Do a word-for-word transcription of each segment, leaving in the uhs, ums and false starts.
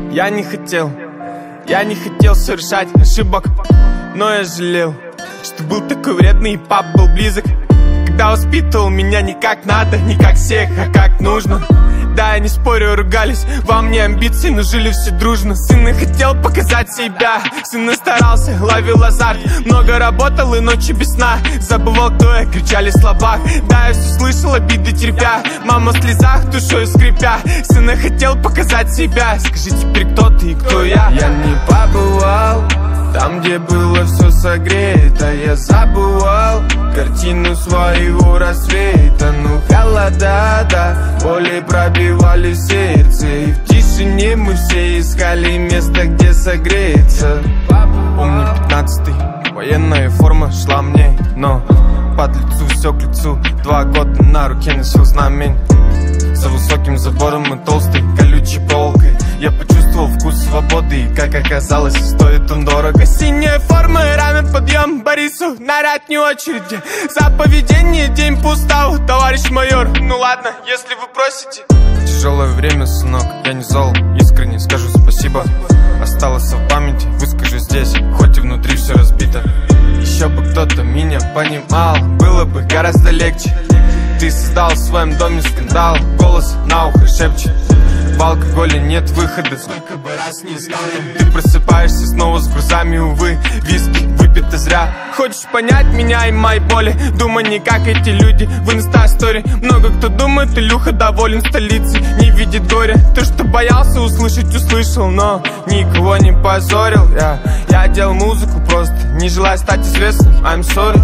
Я не хотел, я не хотел совершать ошибок, но я жалел, что был такой вредный, и пап был близок, когда воспитывал меня не как надо, не как всех, а как нужно. Да, я не спорю, ругались, во мне амбиции, но жили все дружно. Сын хотел показать себя, сын старался, ловил азарт, много работал и ночи без сна, забывал, кто я, кричали в словах. Да, я все слышал, обиды терпя, мама в слезах, душой скрипя. Сын хотел показать себя, скажи теперь, кто ты и кто я. Я не побывал там, где было все согрето, я забывал картину своего рассвета. Ну холода, да, боли пробивали сердце, и в тишине мы все искали место, где согреться. Помню пятнадцатый, военная форма шла мне, но под лицу все к лицу. Два года на руке носил знамень, за высоким забором и толстой колючей проволокой. Я почувствовал вкус свободы, и, как оказалось, стоит он дорого. Синяя форма и рано подъем Борису, наряд не очереди. За поведение день по уставу, товарищ майор. Ну ладно, если вы просите. Тяжелое время, сынок, я не зол, искренне скажу спасибо. Осталось в памяти, выскажу здесь, хоть и внутри все разбито. Еще бы кто-то меня понимал, было бы гораздо легче. Ты создал в своем доме скандал, голос на ухо шепчет: в алкоголе нет выхода, сколько бы раз не искал. Ты просыпаешься снова с грузами, увы, виски выпито зря. Хочешь понять меня и мои боли? Думай не как эти люди в инста-стори. Много кто думает, Илюха доволен столицей, не видит горя. То, что боялся услышать, услышал, но никого не позорил. Я, я делал музыку просто, не желая стать известным, I'm sorry.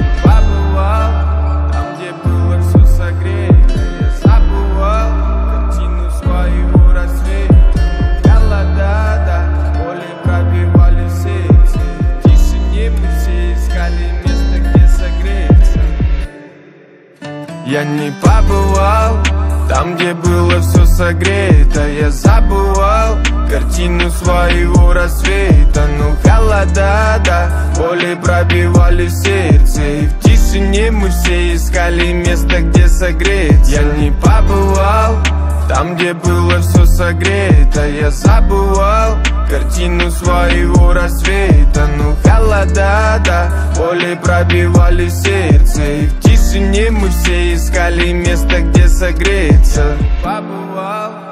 Побывал там, где было все согрето, я забывал картину своего рассвета. Холода, да, боли пробивали сердце, в тишине мы все искали место, где согреться. Я не побывал там, где было все согрето, я забывал картину своего рассвета. Ну холода, да, боли пробивали сердце, и в тишине мы все искали место, где согреться. Я не побывал там, где было все согрето, я забывал картину своего рассвета. Ну холода, да, боли пробивали сердце, и в тишине мы все искали место, где согреться. Побывал